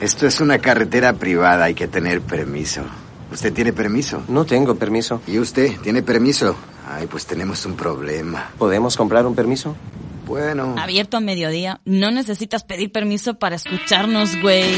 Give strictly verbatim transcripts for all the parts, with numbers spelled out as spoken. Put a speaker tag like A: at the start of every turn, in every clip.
A: Esto es una carretera privada, hay que tener permiso. ¿Usted tiene permiso?
B: No tengo permiso.
A: ¿Y usted tiene permiso? Ay, pues tenemos un problema.
B: ¿Podemos comprar un permiso?
A: Bueno.
C: Abierto a mediodía. No necesitas pedir permiso para escucharnos, güey.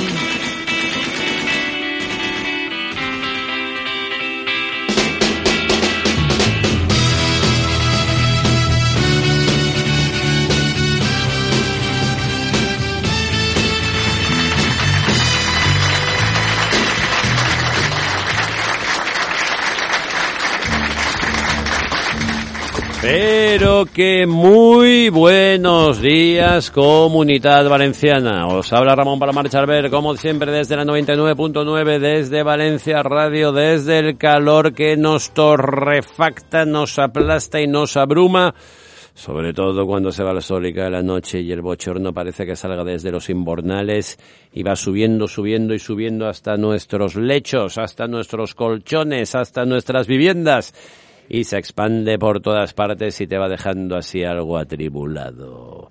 D: Pero que muy buenos días, Comunidad Valenciana. Os habla Ramón Palomar Charver, como siempre, desde la noventa y nueve punto nueve, desde Valencia Radio, desde el calor que nos torrefacta, nos aplasta y nos abruma, sobre todo cuando se va el sol y cae la noche y el bochorno parece que salga desde los invernales y va subiendo, subiendo y subiendo hasta nuestros lechos, hasta nuestros colchones, hasta nuestras viviendas. Y se expande por todas partes y te va dejando así algo atribulado.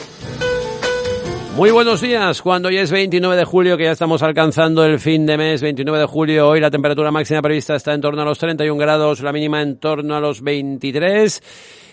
D: Muy buenos días, cuando hoy es veintinueve de julio, que ya estamos alcanzando el fin de mes, veintinueve de julio, hoy la temperatura máxima prevista está en torno a los treinta y un grados, la mínima en torno a los veintitrés.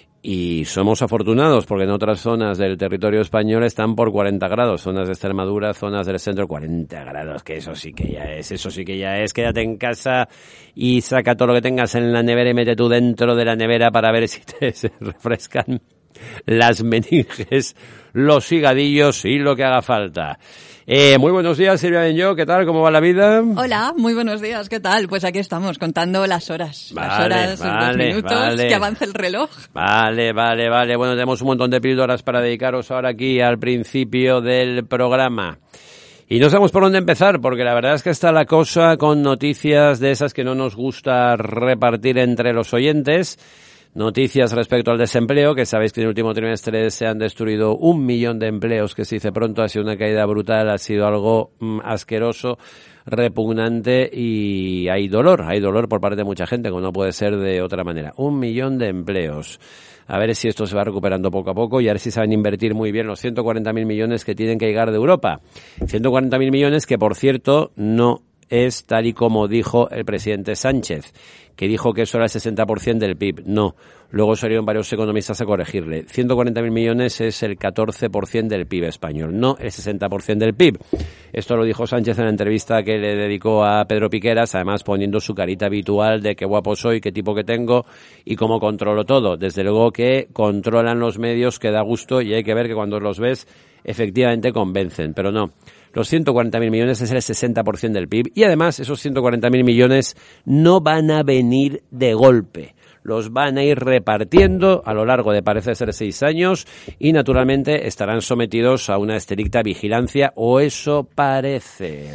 D: Y somos afortunados porque en otras zonas del territorio español están por cuarenta grados, zonas de Extremadura, zonas del centro, cuarenta grados, que eso sí que ya es, eso sí que ya es. Quédate en casa y saca todo lo que tengas en la nevera y mete tú dentro de la nevera para ver si te se refrescan las meninges, los higadillos y lo que haga falta. Eh, muy buenos días, Silvia Benyo, ¿qué tal? ¿Cómo va la vida?
E: Hola, muy buenos días, ¿qué tal? Pues aquí estamos, contando las horas,
D: vale,
E: las horas,
D: vale,
E: los minutos,
D: vale.
E: que avanza el reloj.
D: Vale, vale, vale, bueno, tenemos un montón de píldoras para dedicaros ahora aquí al principio del programa. Y no sabemos por dónde empezar, porque la verdad es que está la cosa con noticias de esas que no nos gusta repartir entre los oyentes. Noticias respecto al desempleo, que sabéis que en el último trimestre se han destruido un millón de empleos, que se dice pronto, ha sido una caída brutal, ha sido algo mm, asqueroso, repugnante y hay dolor, hay dolor por parte de mucha gente, como no puede ser de otra manera. Un millón de empleos. A ver si esto se va recuperando poco a poco y a ver si saben invertir muy bien los ciento cuarenta mil millones que tienen que llegar de Europa. ciento cuarenta mil millones que, por cierto, no es tal y como dijo el presidente Sánchez, que dijo que eso era el sesenta por ciento del P I B. No, luego salieron varios economistas a corregirle. ciento cuarenta mil millones es el catorce por ciento del P I B español, no el sesenta por ciento del P I B. Esto lo dijo Sánchez en la entrevista que le dedicó a Pedro Piqueras, además poniendo su carita habitual de qué guapo soy, qué tipo que tengo y cómo controlo todo. Desde luego que controlan los medios, que da gusto, y hay que ver que cuando los ves efectivamente convencen, pero no. Los ciento cuarenta mil millones es el sesenta por ciento del P I B y además esos ciento cuarenta mil millones no van a venir de golpe. Los van a ir repartiendo a lo largo de, parece ser, seis años y naturalmente estarán sometidos a una estricta vigilancia, o eso parece.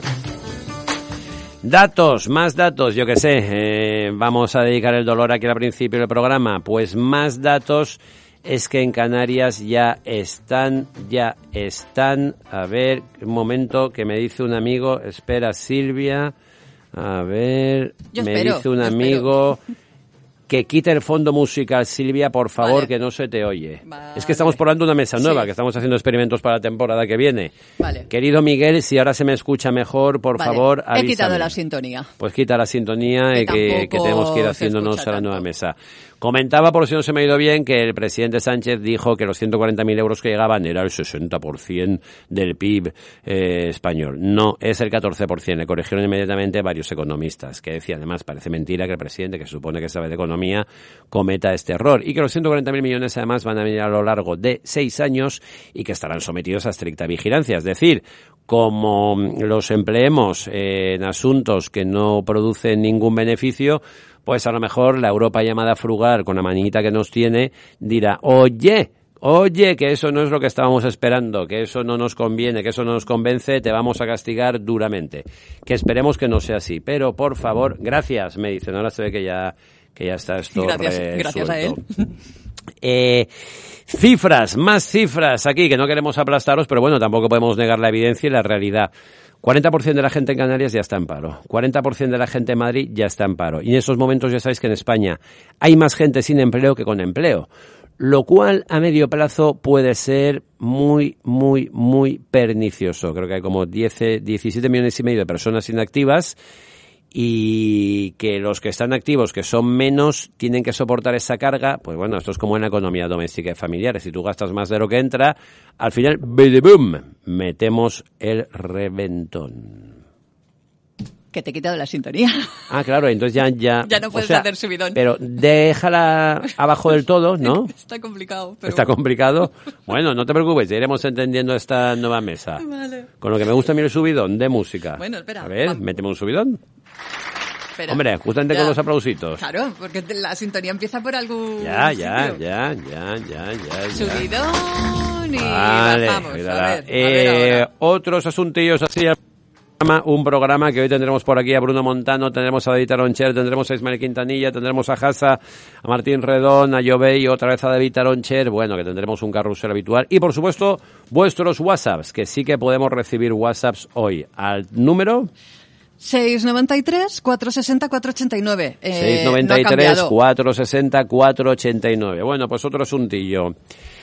D: Datos, más datos, yo que sé, eh, vamos a dedicar el dolor aquí al principio del programa, pues más datos. Es que en Canarias ya están, ya están, a ver, un momento que me dice un amigo, espera Silvia, a ver,
E: yo
D: me
E: espero,
D: dice un
E: yo
D: amigo
E: espero.
D: que quite el fondo musical, Silvia, por favor,
E: vale.
D: Que no se te oye.
E: Vale.
D: Es que estamos probando una mesa nueva,
E: sí.
D: que estamos haciendo experimentos para la temporada que viene.
E: Vale.
D: Querido Miguel, si ahora se me escucha mejor, por
E: vale.
D: favor, avísame.
E: He quitado la sintonía.
D: Pues quita la sintonía
E: Que
D: y que, que tenemos que ir haciéndonos a la
E: tanto.
D: nueva mesa. Comentaba, por si no se me ha ido bien, que el presidente Sánchez dijo que los ciento cuarenta mil euros que llegaban era el sesenta por ciento del P I B eh, español. No, es el catorce por ciento. Le corrigieron inmediatamente varios economistas, que decían, además, parece mentira que el presidente, que se supone que sabe de economía, cometa este error. Y que los ciento cuarenta mil millones, además, van a venir a lo largo de seis años y que estarán sometidos a estricta vigilancia. Es decir, como los empleemos eh, en asuntos que no producen ningún beneficio, pues a lo mejor la Europa llamada frugal, con la manita que nos tiene, dirá, oye, oye, que eso no es lo que estábamos esperando, que eso no nos conviene, que eso no nos convence, te vamos a castigar duramente. Que esperemos que no sea así. Pero, por favor, gracias, me dicen. Ahora se ve que ya, que ya está esto
E: Gracias,
D: resuelto.
E: gracias a él.
D: Eh, cifras, más cifras aquí, que no queremos aplastaros, pero bueno, tampoco podemos negar la evidencia y la realidad. cuarenta por ciento de la gente en Canarias ya está en paro. cuarenta por ciento de la gente en Madrid ya está en paro. Y en estos momentos ya sabéis que en España hay más gente sin empleo que con empleo. lo cual a medio plazo puede ser muy, muy, muy pernicioso. Creo que hay como diez, diecisiete millones y medio de personas inactivas y que los que están activos, que son menos, tienen que soportar esa carga. Pues bueno, esto es como en la economía doméstica y familiar. Si tú gastas más de lo que entra, al final, ¡bidibum!, metemos el reventón.
E: Que te he quitado la sintonía.
D: Ah, claro, entonces ya... Ya,
E: ya no puedes
D: o sea,
E: hacer subidón.
D: Pero déjala abajo del todo, ¿no?
E: Está complicado. Pero...
D: Está complicado. Bueno, no te preocupes, ya iremos entendiendo esta nueva mesa.
E: Vale.
D: Con lo que me gusta a mí el subidón de música.
E: Bueno, espera.
D: A ver,
E: Vamos.
D: méteme un subidón.
E: Espera.
D: Hombre, justamente
E: Ya.
D: con los aplausitos.
E: Claro, porque la sintonía empieza por algún
D: Ya, ya,
E: sitio.
D: ya, ya, ya, ya, ya.
E: Subidón y
D: Vale,
E: bajamos.
D: mírala.
E: A ver,
D: Eh,
E: a ver ahora.
D: Otros asuntillos así... Un programa que hoy tendremos por aquí a Bruno Montano, tendremos a David Aroncher, tendremos a Ismael Quintanilla, tendremos a Hassa, a Martín Redón, a Jovey, otra vez a David Aroncher. Bueno, que tendremos un carrusel habitual. Y por supuesto, vuestros WhatsApps, que sí que podemos recibir WhatsApps hoy. Al número...
E: seis noventa y tres, cuatrocientos sesenta, cuatrocientos ochenta y nueve. Eh,
D: seis noventa y tres, cuatrocientos sesenta, cuatrocientos ochenta y nueve. Bueno, pues otro asuntillo.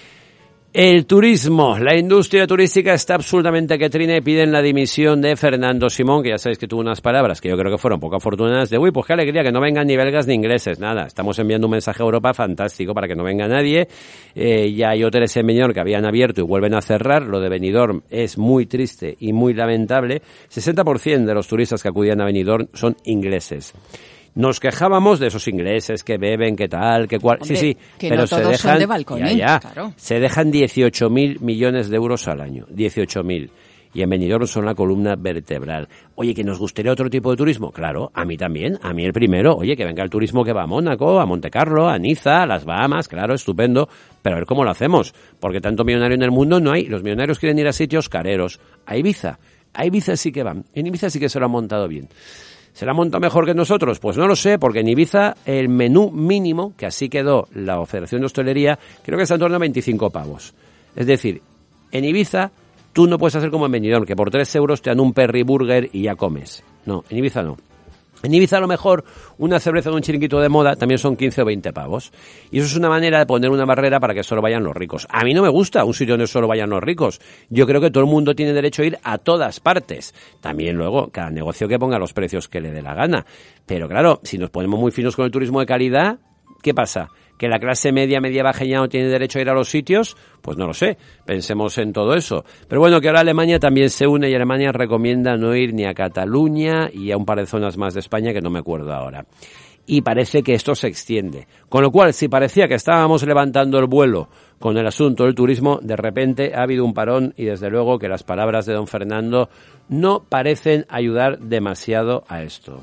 D: El turismo, la industria turística está absolutamente que trina y piden la dimisión de Fernando Simón, que ya sabéis que tuvo unas palabras que yo creo que fueron poco afortunadas de, uy, pues qué alegría que no vengan ni belgas ni ingleses. Nada, estamos enviando un mensaje a Europa fantástico para que no venga nadie. Eh, ya hay hoteles en Benidorm que habían abierto y vuelven a cerrar. Lo de Benidorm es muy triste y muy lamentable. sesenta por ciento de los turistas que acudían a Benidorm son ingleses. Nos quejábamos de esos ingleses que beben, que tal, que cual...
E: Hombre,
D: sí, sí,
E: que
D: pero
E: no
D: se
E: todos
D: dejan...
E: son de balconín,
D: ya, ya,
E: claro.
D: se dejan dieciocho mil millones de euros al año. dieciocho mil. Y en Benidorm son la columna vertebral. Oye, ¿que nos gustaría otro tipo de turismo? Claro, a mí también, a mí el primero. Oye, que venga el turismo que va a Mónaco, a Montecarlo, a Niza, a las Bahamas, claro, estupendo. Pero a ver cómo lo hacemos, porque tanto millonario en el mundo no hay. Los millonarios quieren ir a sitios careros. A Ibiza, a Ibiza sí que van. En Ibiza sí que se lo han montado bien. ¿Se la monta mejor que nosotros? Pues no lo sé, porque en Ibiza el menú mínimo, que así quedó la Federación de Hostelería, creo que está en torno a veinticinco pavos. Es decir, en Ibiza tú no puedes hacer como en Benidorm, que por tres euros te dan un perry burger y ya comes. No, en Ibiza no. En Ibiza a lo mejor una cerveza de un chiringuito de moda también son quince o veinte pavos. Y eso es una manera de poner una barrera para que solo vayan los ricos. A mí no me gusta un sitio donde solo vayan los ricos. Yo creo que todo el mundo tiene derecho a ir a todas partes. También luego, cada negocio que ponga los precios que le dé la gana. Pero claro, si nos ponemos muy finos con el turismo de calidad, ¿qué pasa? ¿Que la clase media, media baja ya no tiene derecho a ir a los sitios? Pues no lo sé, pensemos en todo eso. Pero bueno, que ahora Alemania también se une y Alemania recomienda no ir ni a Cataluña y a un par de zonas más de España que no me acuerdo ahora. Y parece que esto se extiende. Con lo cual, si parecía que estábamos levantando el vuelo con el asunto del turismo, de repente ha habido un parón y desde luego que las palabras de don Fernando no parecen ayudar demasiado a esto.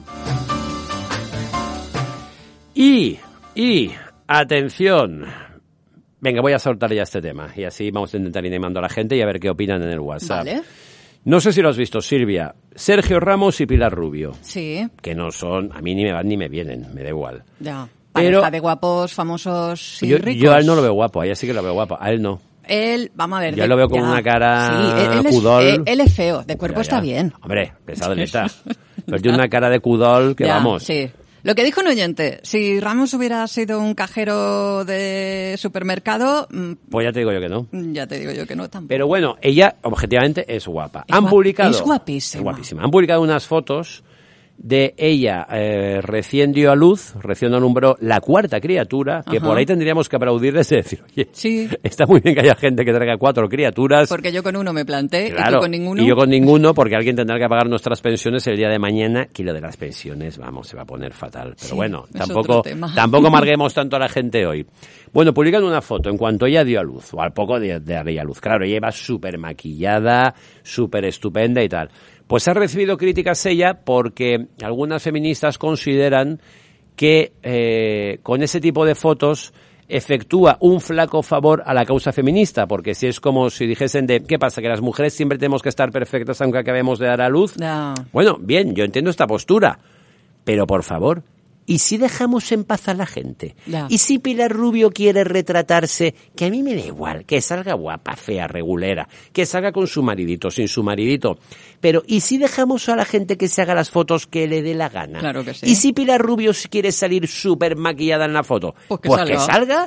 D: Y, y... atención. Venga, voy a soltar ya este tema y así vamos a intentar ir animando a la gente y a ver qué opinan en el WhatsApp.
E: Vale.
D: No sé si lo has visto, Silvia. Sergio Ramos y Pilar Rubio.
E: Sí.
D: Que no son, a mí ni me van ni me vienen, me da igual.
E: Ya.
D: Pero-
E: Pareja de guapos, famosos y
D: Yo,
E: ricos.
D: yo a él no lo veo guapo, a ella sí que lo veo guapo, a él no.
E: Él, vamos a ver.
D: Yo
E: de-
D: lo veo con
E: ya.
D: una cara
E: Sí, él, él es,
D: cudol.
E: él, él es feo, de cuerpo
D: Ya,
E: está
D: ya.
E: bien.
D: Hombre, pesado neta. Pero tiene una cara de cudol que
E: Ya,
D: vamos.
E: Sí. Lo que dijo un oyente, si Ramos hubiera sido un cajero de supermercado, mm,
D: Pues ya te digo yo que no.
E: ya te digo yo que no tampoco.
D: Pero bueno, ella objetivamente es guapa.
E: Es
D: Han
E: guap-
D: publicado,
E: es guapísima.
D: es guapísima. Han publicado unas fotos de ella eh, recién dio a luz, recién alumbró la cuarta criatura, que
E: Ajá.
D: por ahí tendríamos que aplaudirles y decir, oye,
E: Sí.
D: está muy bien que haya gente que traiga cuatro criaturas.
E: Porque yo con uno me planté y
D: Claro,
E: tú con ninguno.
D: y yo con ninguno, porque alguien tendrá que pagar nuestras pensiones el día de mañana, que lo de las pensiones, vamos, se va a poner fatal. Pero
E: Sí,
D: bueno,
E: es
D: tampoco,
E: otro tema.
D: tampoco amarguemos tanto a la gente hoy. Bueno, publican una foto en cuanto ella dio a luz, o al poco de, de dar ella a luz. Claro, ella iba súper maquillada, súper estupenda y tal. Pues ha recibido críticas ella porque algunas feministas consideran que eh, con ese tipo de fotos efectúa un flaco favor a la causa feminista, porque si es como si dijesen de, ¿qué pasa? Que las mujeres siempre tenemos que estar perfectas aunque acabemos de dar a luz.
E: Ya.
D: Bueno, bien, yo entiendo esta postura, pero por favor, ¿y si dejamos en paz a la gente?
E: Ya.
D: ¿Y si Pilar Rubio quiere retratarse? Que a mí me da igual, que salga guapa, fea, regulera, que salga con su maridito, sin su maridito. Pero ¿y si dejamos a la gente que se haga las fotos que le dé la gana?
E: Claro que sí.
D: ¿Y si Pilar Rubio quiere salir súper maquillada en la foto?
E: Pues que salga.
D: salga.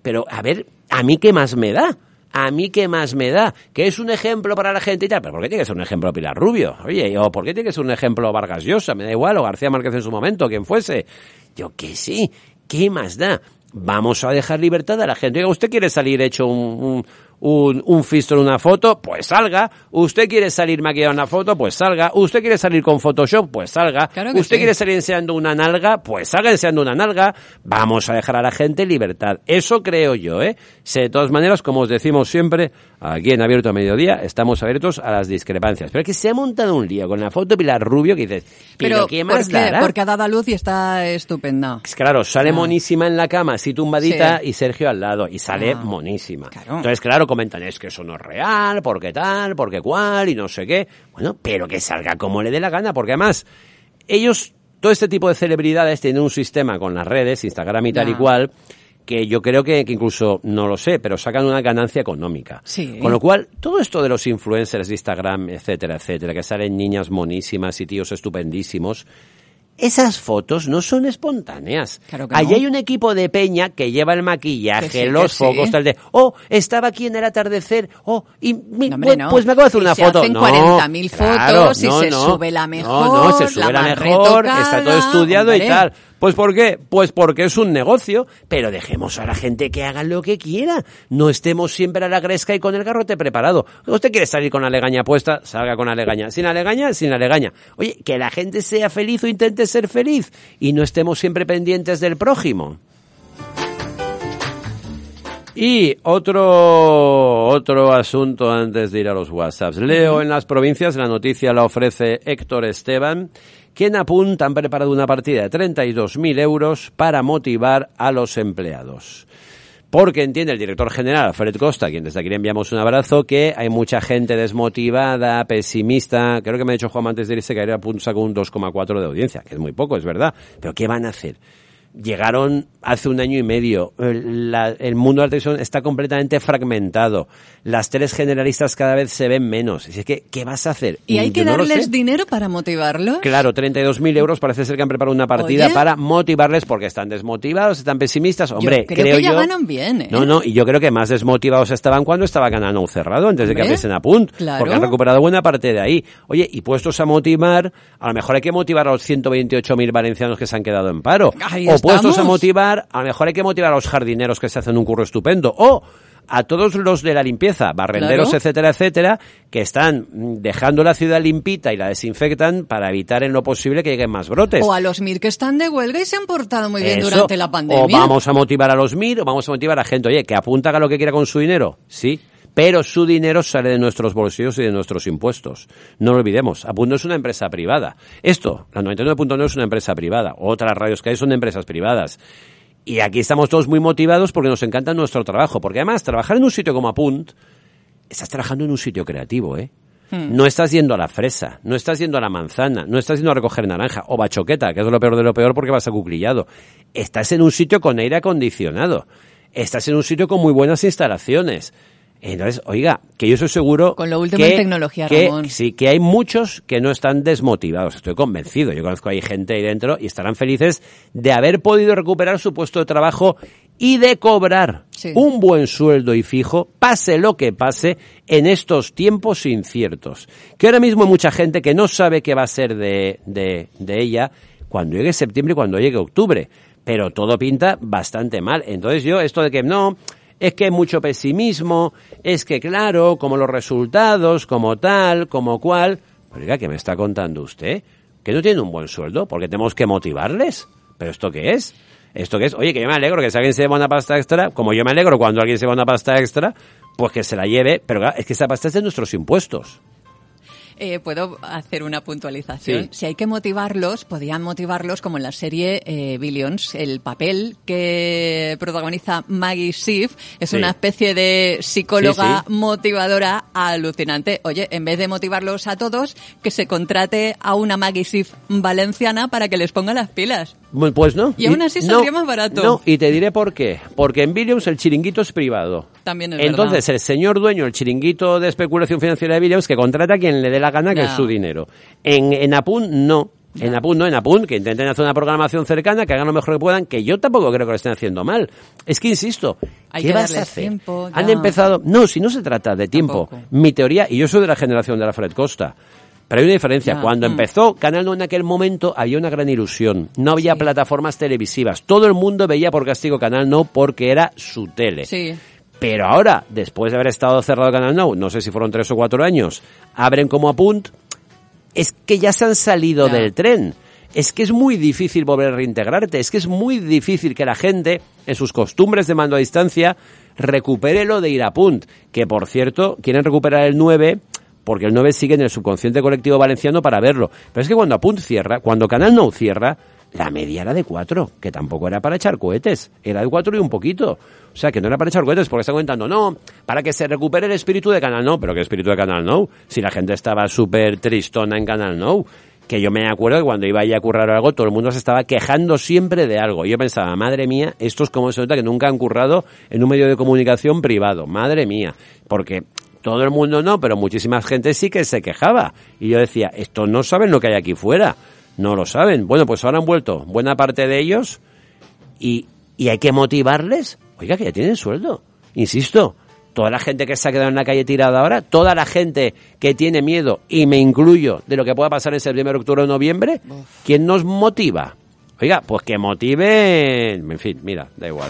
D: pero a ver, ¿a mí qué más me da? ¿A mí qué más me da? Que es un ejemplo para la gente y tal. ¿Pero por qué tiene que ser un ejemplo Pilar Rubio? Oye, o ¿por qué tiene que ser un ejemplo Vargas Llosa? Me da igual, o García Márquez en su momento, quien fuese. Yo qué sí, ¿qué más da? Vamos a dejar libertad a la gente. Oiga, ¿usted quiere salir hecho un, un, un, un fisto en una foto? Pues salga. ¿Usted quiere salir maquillado en una foto? Pues salga. ¿Usted quiere salir con Photoshop? Pues salga.
E: Claro que
D: ¿Usted
E: sí.
D: quiere salir enseñando una nalga? Pues salga enseñando una nalga. Vamos a dejar a la gente libertad. Eso creo yo, ¿eh? De todas maneras, como os decimos siempre, aquí en Abierto a Mediodía, estamos abiertos a las discrepancias. Pero es que se ha montado un lío con la foto de Pilar Rubio que dices, ¿pero,
E: Pero
D: qué más
E: ¿por qué?
D: dará?
E: Porque ha dado a luz y está estupenda.
D: Claro, sale
E: Ah.
D: monísima en la cama, así tumbadita,
E: Sí.
D: y Sergio al lado, y sale
E: Ah.
D: monísima.
E: Claro.
D: Entonces, claro, comentan, es que eso no es real, porque tal, porque cual, y no sé qué. Bueno, pero que salga como le dé la gana, porque además, ellos, todo este tipo de celebridades tienen un sistema con las redes, Instagram y tal
E: Ya.
D: y cual, que yo creo que, que incluso, no lo sé, pero sacan una ganancia económica.
E: Sí.
D: Con lo cual, todo esto de los influencers de Instagram, etcétera, etcétera, que salen niñas monísimas y tíos estupendísimos, esas fotos no son espontáneas.
E: Claro que
D: Allí
E: no.
D: hay un equipo de peña que lleva el maquillaje,
E: Que sí, que
D: los
E: sí.
D: focos, tal de, oh, estaba aquí en el atardecer, oh, y mi-
E: No, hombre,
D: pues,
E: no.
D: pues me acabo de hacer
E: Y
D: una
E: se
D: foto.
E: hacen
D: No,
E: cuarenta mil
D: claro,
E: fotos y
D: no,
E: se
D: no.
E: sube la mejor,
D: No, no, se sube
E: la
D: la,
E: más
D: mejor,
E: retocada,
D: está todo estudiado
E: hombre.
D: y tal. Pues ¿por qué? Pues porque es un negocio, pero dejemos a la gente que haga lo que quiera. No estemos siempre a la gresca y con el garrote preparado. ¿Usted quiere salir con la legaña puesta? Salga con la legaña. Sin la legaña, sin la legaña. Oye, que la gente sea feliz o intente ser feliz y no estemos siempre pendientes del prójimo. Y otro otro asunto antes de ir a los WhatsApps. Leo en las provincias, la noticia la ofrece Héctor Esteban, que en Apunt han preparado una partida de treinta y dos mil euros para motivar a los empleados. Porque entiende el director general, Fred Costa, a quien desde aquí le enviamos un abrazo, que hay mucha gente desmotivada, pesimista. Creo que me ha dicho Juan antes de irse que Apunt sacó un dos coma cuatro de audiencia, que es muy poco, es verdad. Pero ¿qué van a hacer? Llegaron hace un año y medio. La, el mundo de la televisión está completamente fragmentado. Las teles generalistas cada vez se ven menos. Es que, ¿qué vas a hacer?
E: ¿Y hay
D: Yo
E: que
D: no lo
E: darles
D: sé.
E: dinero para motivarlos?
D: Claro, treinta y dos mil euros parece ser que han preparado una partida
E: Oye.
D: para motivarles porque están desmotivados, están pesimistas. Hombre,
E: Yo creo
D: creo
E: que ya
D: yo...
E: ganan bien, ¿eh?
D: No, no, y yo creo que más desmotivados estaban cuando estaba ganando cerrado, antes de que
E: Hombre,
D: abriesen a Punt,
E: claro.
D: porque han recuperado buena parte de ahí. Oye, y puestos a motivar, a lo mejor hay que motivar a los ciento veintiocho mil valencianos que se han quedado en paro.
E: Ahí
D: o puestos
E: estamos.
D: a motivar, a lo mejor hay que motivar a los jardineros que se hacen un curro estupendo. O a todos los de la limpieza, barrenderos,
E: Claro.
D: etcétera, etcétera, que están mm, dejando la ciudad limpita y la desinfectan para evitar en lo posible que lleguen más brotes.
E: O a los M I R que están de huelga y se han portado muy bien
D: Eso.
E: durante la pandemia.
D: O vamos a motivar a los M I R, o vamos a motivar a gente, oye, que apunta a lo que quiera con su dinero. Sí, pero su dinero sale de nuestros bolsillos y de nuestros impuestos. No lo olvidemos, Apunt no es una empresa privada. Esto, la noventa y nueve punto nueve es una empresa privada. Otras radios que hay son empresas privadas. Y aquí estamos todos muy motivados porque nos encanta nuestro trabajo. Porque además, trabajar en un sitio como Apunt, estás trabajando en un sitio creativo, ¿eh?
E: Hmm.
D: No estás yendo a la fresa, no estás yendo a la manzana, no estás yendo a recoger naranja o bachoqueta, que es lo peor de lo peor porque vas acuclillado. Estás en un sitio con aire acondicionado. Estás en un sitio con muy buenas instalaciones. Entonces, oiga, que yo estoy seguro
E: Con lo último
D: que,
E: en tecnología,
D: que-
E: Ramón.
D: sí, que hay muchos que no están desmotivados. Estoy convencido. Yo conozco ahí gente ahí dentro y estarán felices de haber podido recuperar su puesto de trabajo y de cobrar
E: Sí.
D: un buen sueldo y fijo, pase lo que pase, en estos tiempos inciertos. Que ahora mismo hay mucha gente que no sabe qué va a ser de, de, de ella cuando llegue septiembre y cuando llegue octubre. Pero todo pinta bastante mal. Entonces yo, esto de que no... Es que hay mucho pesimismo, es que claro, como los resultados, como tal, como cual... Oiga, ¿qué me está contando usted? ¿Que no tiene un buen sueldo? ¿Porque tenemos que motivarles? ¿Pero esto qué es? ¿Esto qué es? Oye, que yo me alegro que si alguien se lleva una pasta extra, como yo me alegro cuando alguien se lleva una pasta extra, pues que se la lleve, pero claro, es que esa pasta es de nuestros impuestos.
E: Eh, ¿Puedo hacer una puntualización?
D: Sí.
E: Si hay que motivarlos, podían motivarlos como en la serie eh, Billions. El papel que protagoniza Maggie Siff es
D: Sí.
E: una especie de psicóloga
D: Sí, sí.
E: motivadora alucinante. Oye, en vez de motivarlos a todos, que se contrate a una Maggie Siff valenciana para que les ponga las pilas.
D: Bueno, pues no.
E: Y aún así
D: no,
E: saldría más barato.
D: No, y te diré por qué. Porque en Williams el chiringuito es privado.
E: También es
D: Entonces,
E: verdad.
D: el señor dueño, el chiringuito de especulación financiera de Williams, que contrata a quien le dé la gana, que
E: Ya.
D: es su dinero. En, en Apunt, no. En Apunt, no, en Apunt, que intenten hacer una programación cercana, que hagan lo mejor que puedan, que yo tampoco creo que lo estén haciendo mal. Es que, insisto,
E: Hay
D: ¿qué
E: que
D: vas a
E: darles
D: hacer?
E: tiempo, ya.
D: Han empezado... No, si no se trata de tiempo.
E: Tampoco.
D: Mi teoría, y yo soy de la generación de la Fred Costa, pero hay una diferencia.
E: Ya,
D: Cuando
E: mm.
D: empezó Canal nueve en aquel momento, había una gran ilusión. No había
E: Sí.
D: plataformas televisivas. Todo el mundo veía por castigo Canal nueve porque era su tele.
E: Sí.
D: Pero ahora, después de haber estado cerrado Canal nueve, no sé si fueron tres o cuatro años, abren como Apunt, es que ya se han salido
E: Ya.
D: del tren. Es que es muy difícil volver a reintegrarte, es que es muy difícil que la gente, en sus costumbres de mando a distancia, recupere lo de ir a Apunt, que por cierto, quieren recuperar el nueve, porque el nueve sigue en el subconsciente colectivo valenciano para verlo. Pero es que cuando Apunt cierra, cuando Canal nueve cierra, la media era de cuatro, que tampoco era para echar cohetes, era de cuatro y un poquito. O sea, que no era para echar cohetes, porque están comentando, no, para que se recupere el espíritu de Canal nueve, pero ¿qué espíritu de Canal nueve? Si la gente estaba súper tristona en Canal nueve. Que yo me acuerdo que cuando iba a currar algo, todo el mundo se estaba quejando siempre de algo. Y yo pensaba, madre mía, estos como se nota que nunca han currado en un medio de comunicación privado. Madre mía. Porque todo el mundo no, pero muchísima gente sí que se quejaba. Y yo decía, estos no saben lo que hay aquí fuera. No lo saben. Bueno, pues ahora han vuelto buena parte de ellos y, y hay que motivarles. Oiga, que ya tienen sueldo. Insisto. Toda la gente que se ha quedado en la calle tirada ahora, toda la gente que tiene miedo, y me incluyo, de lo que pueda pasar en septiembre, octubre o noviembre, ¿quién nos motiva? Oiga, pues que motive... En fin, mira, da igual.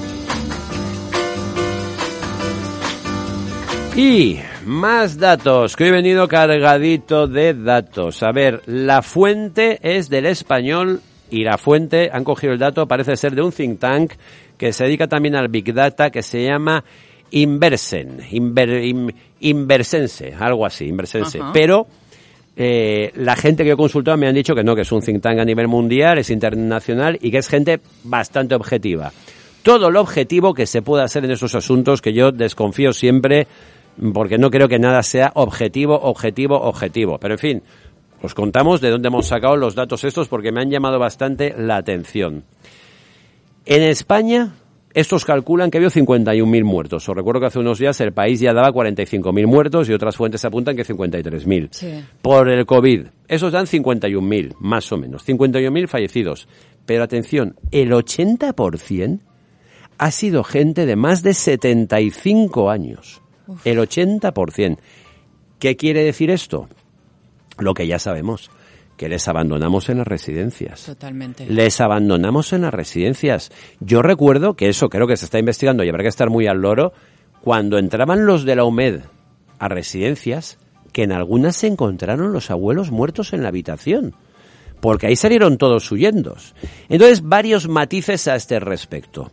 D: Y más datos, que hoy he venido cargadito de datos. A ver, la fuente es del Español y la fuente, han cogido el dato, parece ser de un think tank que se dedica también al Big Data, que se llama... Inversen, Inver, in, Inversense, algo así, Inversense.
E: Ajá.
D: Pero eh, la gente que he consultado me han dicho que no, que es un think tank a nivel mundial, es internacional y que es gente bastante objetiva. Todo lo objetivo que se pueda hacer en esos asuntos, que yo desconfío siempre, porque no creo que nada sea objetivo, objetivo, objetivo. Pero en fin, os contamos de dónde hemos sacado los datos estos porque me han llamado bastante la atención. En España... Estos calculan que ha habido cincuenta y un mil muertos. Os recuerdo que hace unos días el país ya daba cuarenta y cinco mil muertos y otras fuentes apuntan que cincuenta y tres mil.
E: Sí.
D: Por el COVID. Esos dan cincuenta y un mil, más o menos. cincuenta y un mil fallecidos. Pero atención, el ochenta por ciento ha sido gente de más de setenta y cinco años. Uf. El ochenta por ciento. ¿Qué quiere decir esto? Lo que ya sabemos. Que les abandonamos en las residencias.
E: Totalmente.
D: Les abandonamos en las residencias. Yo recuerdo que eso creo que se está investigando y habrá que estar muy al loro, cuando entraban los de la U M E D a residencias, que en algunas se encontraron los abuelos muertos en la habitación, porque ahí salieron todos huyendo. Entonces, varios matices a este respecto.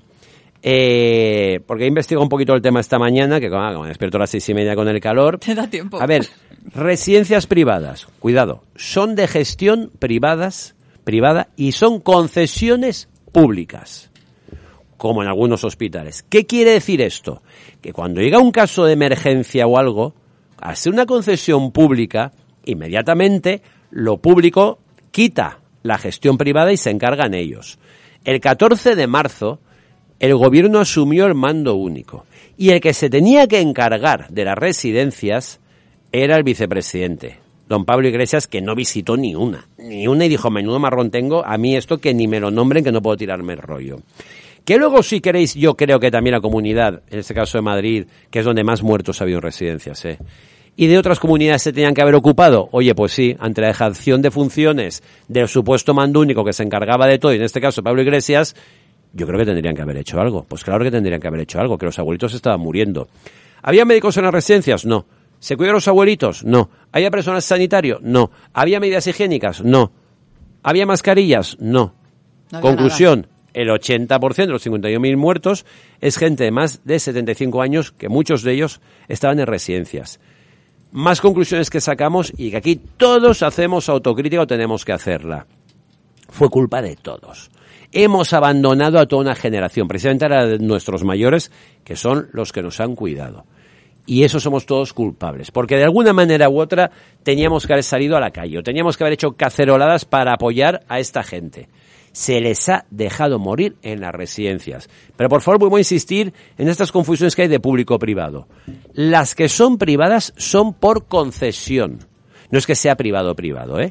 D: Eh, porque he investigado un poquito el tema esta mañana, que como, como me despierto a las seis y media con el calor.
E: Te da tiempo.
D: A ver, residencias privadas, cuidado, son de gestión privadas, privada y son concesiones públicas, como en algunos hospitales. ¿Qué quiere decir esto? Que cuando llega un caso de emergencia o algo, al ser una concesión pública, inmediatamente lo público quita la gestión privada y se encargan ellos. El catorce de marzo, el gobierno asumió el mando único y el que se tenía que encargar de las residencias era el vicepresidente, don Pablo Iglesias, que no visitó ni una, ni una y dijo, menudo marrón tengo, a mí esto que ni me lo nombren, que no puedo tirarme el rollo. Que luego, si queréis, yo creo que también la comunidad, en este caso de Madrid, que es donde más muertos ha habido en residencias, ¿eh? Y de otras comunidades se tenían que haber ocupado. Oye, pues sí, ante la dejación de funciones del supuesto mando único que se encargaba de todo, y en este caso Pablo Iglesias, yo creo que tendrían que haber hecho algo. Pues claro que tendrían que haber hecho algo, que los abuelitos estaban muriendo. ¿Había médicos en las residencias? No. ¿Se cuidaron los abuelitos? No. ¿Había personal sanitario? No. ¿Había medidas higiénicas? No. ¿Había mascarillas? No.
E: No había
D: Conclusión,
E: nada.
D: El ochenta por ciento de los cincuenta y un mil muertos es gente de más de setenta y cinco años, que muchos de ellos estaban en residencias. Más conclusiones que sacamos, y que aquí todos hacemos autocrítica o tenemos que hacerla. Fue culpa de todos. Hemos abandonado a toda una generación, precisamente a de nuestros mayores, que son los que nos han cuidado. Y eso somos todos culpables, porque de alguna manera u otra teníamos que haber salido a la calle, o teníamos que haber hecho caceroladas para apoyar a esta gente. Se les ha dejado morir en las residencias. Pero por favor, voy a insistir en estas confusiones que hay de público-privado. Las que son privadas son por concesión. No es que sea privado-privado, ¿eh?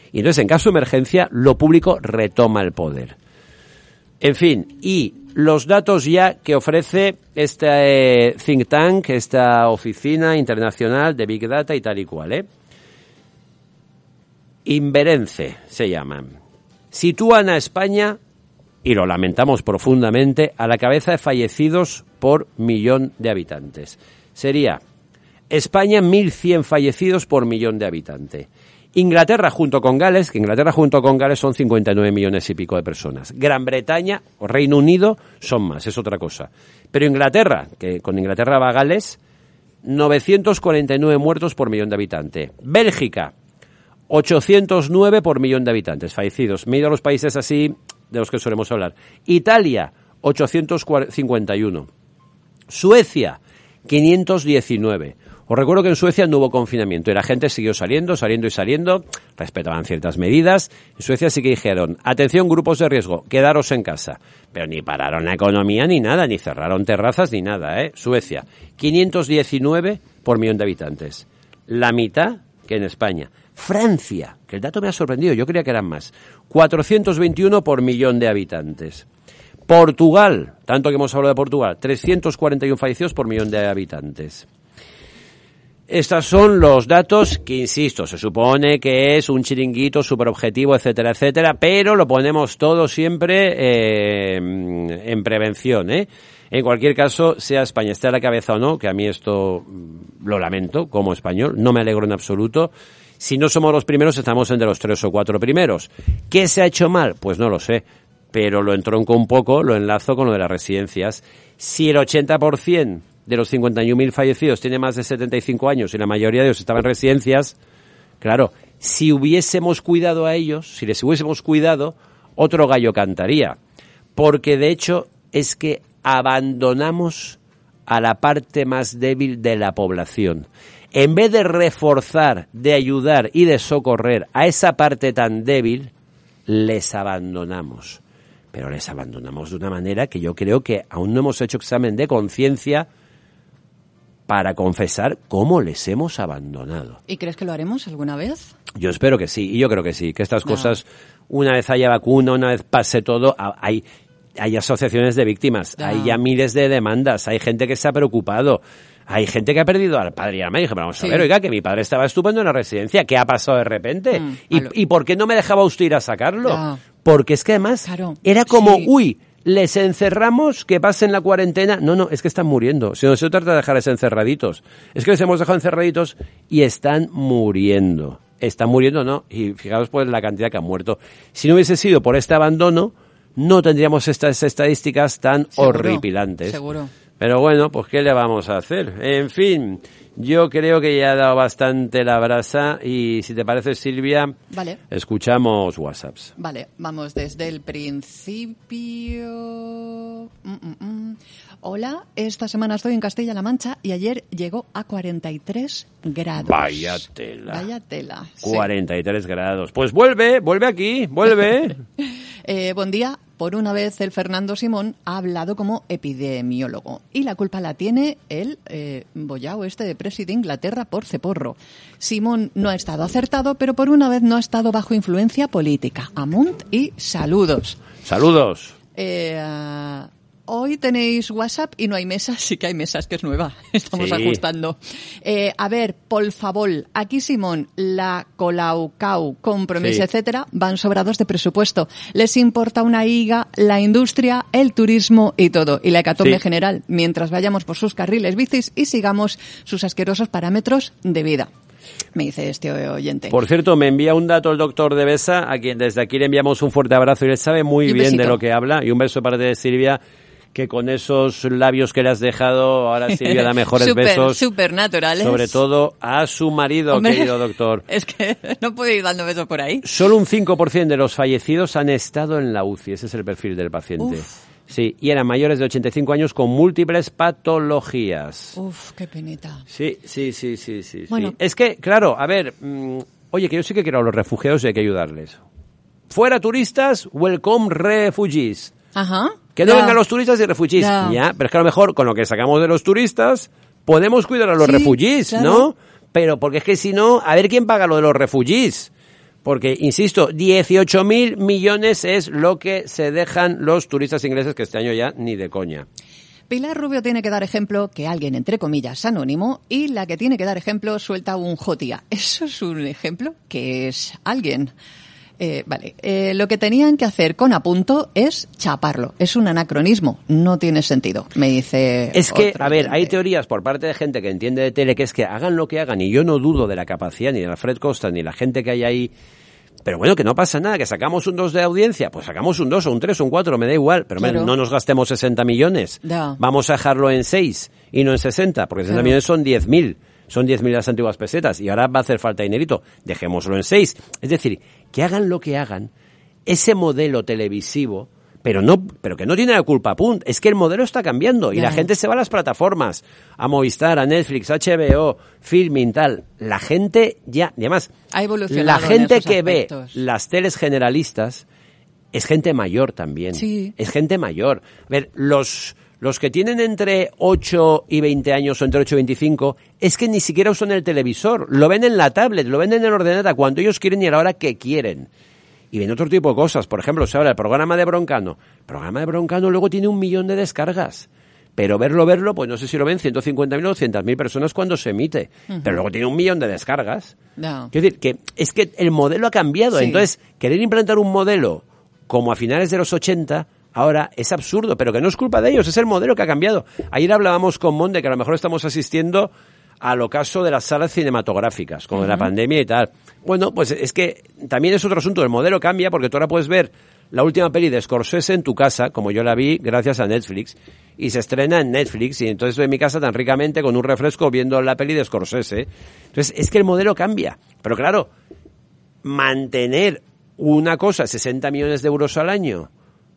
D: Y entonces, en caso de emergencia, lo público retoma el poder. En fin, y los datos ya que ofrece este eh, think tank, esta oficina internacional de Big Data y tal y cual, ¿eh? Inverence se llaman. Sitúan a España, y lo lamentamos profundamente, a la cabeza de fallecidos por millón de habitantes. Sería España mil cien fallecidos por millón de habitantes. Inglaterra junto con Gales, que Inglaterra junto con Gales son cincuenta y nueve millones y pico de personas. Gran Bretaña o Reino Unido son más, es otra cosa. Pero Inglaterra, que con Inglaterra va Gales, novecientos cuarenta y nueve muertos por millón de habitantes. Bélgica, ochocientos nueve por millón de habitantes fallecidos. Me he ido a los países así de los que solemos hablar. Italia, ochocientos cincuenta y uno. Suecia, quinientos diecinueve. Os recuerdo que en Suecia no hubo confinamiento y la gente siguió saliendo, saliendo y saliendo, respetaban ciertas medidas. En Suecia sí que dijeron, atención, grupos de riesgo, quedaros en casa. Pero ni pararon la economía ni nada, ni cerraron terrazas ni nada, ¿eh? Suecia, quinientos diecinueve por millón de habitantes. La mitad que en España. Francia, que el dato me ha sorprendido, yo creía que eran más, cuatrocientos veintiuno por millón de habitantes. Portugal, tanto que hemos hablado de Portugal, trescientos cuarenta y uno fallecidos por millón de habitantes. Estos son los datos que, insisto, se supone que es un chiringuito súper objetivo, etcétera, etcétera, pero lo ponemos todo siempre eh, en prevención, ¿eh? En cualquier caso, sea España esté a la cabeza o no, que a mí esto lo lamento como español, no me alegro en absoluto. Si no somos los primeros, estamos entre los tres o cuatro primeros. ¿Qué se ha hecho mal? Pues no lo sé, pero lo entronco un poco, lo enlazo con lo de las residencias. Si el ochenta por ciento de los cincuenta y un mil fallecidos tiene más de setenta y cinco años y la mayoría de ellos estaban en residencias, claro, si hubiésemos cuidado a ellos, si les hubiésemos cuidado, otro gallo cantaría. Porque de hecho es que abandonamos a la parte más débil de la población. En vez de reforzar, de ayudar y de socorrer a esa parte tan débil, les abandonamos. Pero les abandonamos de una manera que yo creo que aún no hemos hecho examen de conciencia para confesar cómo les hemos abandonado.
E: ¿Y crees que lo haremos alguna vez?
D: Yo espero que sí, y yo creo que sí, que estas
E: no.
D: cosas, una vez haya vacuna, una vez pase todo, hay, hay asociaciones de víctimas, no. hay ya miles de demandas, hay gente que se ha preocupado, hay gente que ha perdido al padre y a la madre. Dije, pero vamos sí. a ver, oiga, que mi padre estaba estupendo en la residencia, ¿qué ha pasado de repente? Mm, ¿Y, ¿Y por qué no me dejaba usted ir a sacarlo? No. Porque es que además
E: claro.
D: era como,
E: sí.
D: uy, les encerramos, que pasen la cuarentena. No, no, es que están muriendo. Si no se trata de dejarles encerraditos. Es que les hemos dejado encerraditos y están muriendo. Están muriendo, ¿no? Y fijaos pues la cantidad que han muerto. Si no hubiese sido por este abandono, no tendríamos estas estadísticas tan
E: seguro,
D: horripilantes.
E: Seguro.
D: Pero bueno, pues ¿qué le vamos a hacer? En fin, yo creo que ya ha dado bastante la brasa y si te parece, Silvia,
E: vale.
D: escuchamos WhatsApps.
E: Vale, vamos desde el principio. Mm, mm, mm. Hola, esta semana estoy en Castilla-La Mancha y ayer llegó a cuarenta y tres grados.
D: Vaya tela.
E: Vaya tela.
D: cuarenta y tres sí. grados. Pues vuelve, vuelve aquí, vuelve.
E: eh, buen día. Por una vez el Fernando Simón ha hablado como epidemiólogo y la culpa la tiene el eh, bollao este de Presi de Inglaterra por ceporro. Simón no ha estado acertado, pero por una vez no ha estado bajo influencia política. Amunt y saludos.
D: Saludos.
E: Eh, uh, hoy tenéis WhatsApp y no hay mesas, sí que hay mesas, que es nueva. Estamos
D: sí.
E: ajustando. Eh, a ver, por favor, aquí Simón, la Colaucau, Compromís, sí. etcétera, van sobrados de presupuesto. Les importa una higa la industria, el turismo y todo. Y la hecatombe sí. general, mientras vayamos por sus carriles bicis y sigamos sus asquerosos parámetros de vida. Me dice este oyente.
D: Por cierto, me envía un dato el doctor de Besa, a quien desde aquí le enviamos un fuerte abrazo y él sabe muy bien besito. de lo que habla. Y un beso para de Silvia, que con esos labios que le has dejado, ahora Silvia da mejores
E: super,
D: besos.
E: Súper naturales.
D: Sobre todo a su marido, Hombre, querido doctor.
E: Es que no puedo ir dando besos por ahí.
D: Solo un cinco por ciento de los fallecidos han estado en la U C I. Ese es el perfil del paciente.
E: Uf.
D: Sí, y eran mayores de ochenta y cinco años con múltiples patologías.
E: Uf, qué penita.
D: Sí, sí, sí, sí, sí.
E: Bueno.
D: sí. Es que, claro, a ver, mmm, oye, que yo sí que quiero a los refugiados y hay que ayudarles. Fuera turistas, welcome refugees.
E: Ajá.
D: Que no
E: ya.
D: vengan los turistas y refugees. Ya. ya, pero es que a lo mejor con lo que sacamos de los turistas podemos cuidar a los
E: sí,
D: refugees,
E: claro.
D: ¿no? Pero porque es que si no, a ver quién paga lo de los refugees. Porque, insisto, dieciocho mil millones es lo que se dejan los turistas ingleses, que este año ya ni de coña.
E: Pilar Rubio tiene que dar ejemplo que alguien, entre comillas, anónimo, y la que tiene que dar ejemplo suelta un jotia. ¿Eso es un ejemplo? ¿Qué es alguien? Eh, vale, eh, lo que tenían que hacer con Apunto es chaparlo. Es un anacronismo, no tiene sentido, me dice.
D: Es que,
E: otro
D: a ver,
E: oyente.
D: hay teorías por parte de gente que entiende de tele que es que hagan lo que hagan, y yo no dudo de la capacidad ni de Alfred Costa ni la gente que hay ahí. Pero bueno, que no pasa nada, que sacamos un dos de audiencia, pues sacamos un dos o un tres o un cuatro, me da igual, pero
E: Claro.
D: hombre, no nos gastemos sesenta millones.
E: Ya.
D: Vamos a dejarlo en seis y no en sesenta, porque sesenta
E: Claro.
D: millones son diez mil, son diez mil las antiguas pesetas y ahora va a hacer falta dinerito, dejémoslo en seis. Es decir, que hagan lo que hagan, ese modelo televisivo, pero no, pero que no tiene la culpa, Punt, es que el modelo está cambiando y
E: Ya.
D: la gente se va a las plataformas, a Movistar, a Netflix, a H B O, Filmin, tal. La gente ya, y además,
E: Ha evolucionado
D: la
E: en
D: gente
E: esos
D: que
E: aspectos.
D: ve las teles generalistas es gente mayor también.
E: Sí.
D: Es gente mayor. A ver, los, los que tienen entre ocho y veinte años o entre ocho y veinticinco, es que ni siquiera usan el televisor. Lo ven en la tablet, lo ven en el ordenador cuando ellos quieren y a la hora que quieren. Y ven otro tipo de cosas. Por ejemplo, se habla del programa de Broncano. El programa de Broncano luego tiene un millón de descargas. Pero verlo, verlo, pues no sé si lo ven ciento cincuenta mil o doscientas mil personas cuando se emite. Uh-huh. Pero luego tiene un millón de descargas.
E: No.
D: Quiero decir, que es que el modelo ha cambiado.
E: Sí.
D: Entonces, querer implantar un modelo como a finales de los ochenta, ahora es absurdo. Pero que no es culpa de ellos, es el modelo que ha cambiado. Ayer hablábamos con Mon de que a lo mejor estamos asistiendo al ocaso de las salas cinematográficas, con uh-huh. la pandemia y tal. Bueno, pues es que también es otro asunto. El modelo cambia porque tú ahora puedes ver la última peli de Scorsese en tu casa, como yo la vi gracias a Netflix, y se estrena en Netflix, y entonces estoy en mi casa tan ricamente con un refresco viendo la peli de Scorsese. Entonces, es que el modelo cambia. Pero claro, mantener una cosa, sesenta millones de euros al año,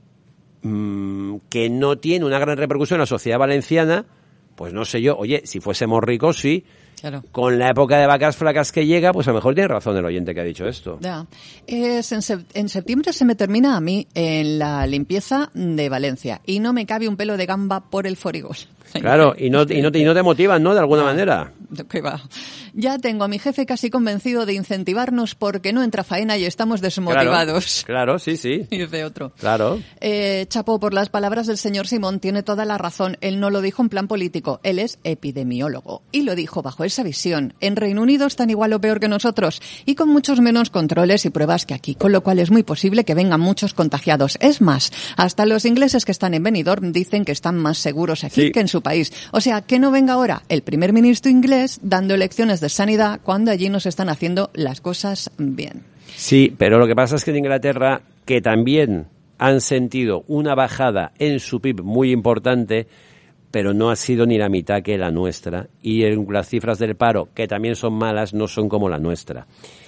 D: mmm, que no tiene una gran repercusión en la sociedad valenciana, pues no sé yo, oye, si fuésemos ricos, sí.
E: Claro.
D: Con la época de vacas flacas que llega, pues a lo mejor tiene razón el oyente que ha dicho esto.
E: Ya. Es en, sep- en septiembre se me termina a mí en la limpieza de Valencia y no me cabe un pelo de gamba por el forigol.
D: Claro, y no, y no, te, y no te motivan, ¿no? De alguna
E: no,
D: manera.
E: ¿Qué va? Ya tengo a mi jefe casi convencido de incentivarnos porque no entra faena y estamos desmotivados.
D: Claro, claro, sí, sí.
E: Y dice otro.
D: Claro.
E: Eh, Chapo, por las palabras del señor Simón, tiene toda la razón. Él no lo dijo en plan político. Él es epidemiólogo. Y lo dijo bajo esa visión. En Reino Unido están igual o peor que nosotros. Y con muchos menos controles y pruebas que aquí. Con lo cual es muy posible que vengan muchos contagiados. Es más, hasta los ingleses que están en Benidorm dicen que están más seguros aquí
D: sí.
E: que en su país. O sea, que no venga ahora el primer ministro inglés dando lecciones de sanidad cuando allí nos están haciendo las cosas bien.
D: Sí, pero lo que pasa es que en Inglaterra, que también han sentido una bajada en su P I B muy importante, pero no ha sido ni la mitad que la nuestra. Y en las cifras del paro, que también son malas, no son como la nuestra.